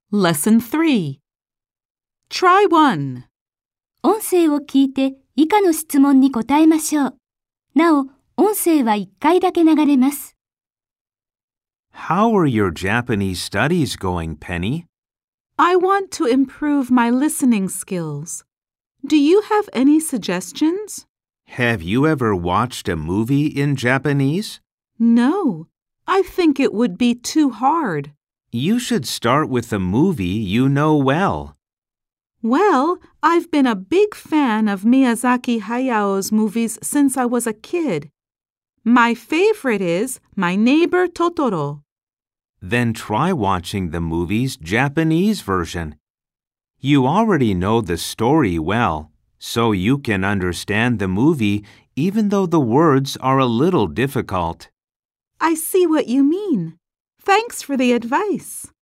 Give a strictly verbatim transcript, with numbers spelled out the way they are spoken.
Lesson three. Try one. 音声を聞いて以下の質問に答えましょう。なお、音声はいっかいだけ流れます。 How are your Japanese studies going, Penny? I want to improve my listening skills. Do you have any suggestions? Have you ever watched a movie in Japanese? No, I think it would be too hard. You should start with a movie you know well. Well, I've been a big fan of Miyazaki Hayao's movies since I was a kid. My favorite is My Neighbor Totoro. Then try watching the movie's Japanese version. You already know the story well, so you can understand the movie even though the words are a little difficult. I see what you mean. Thanks for the advice.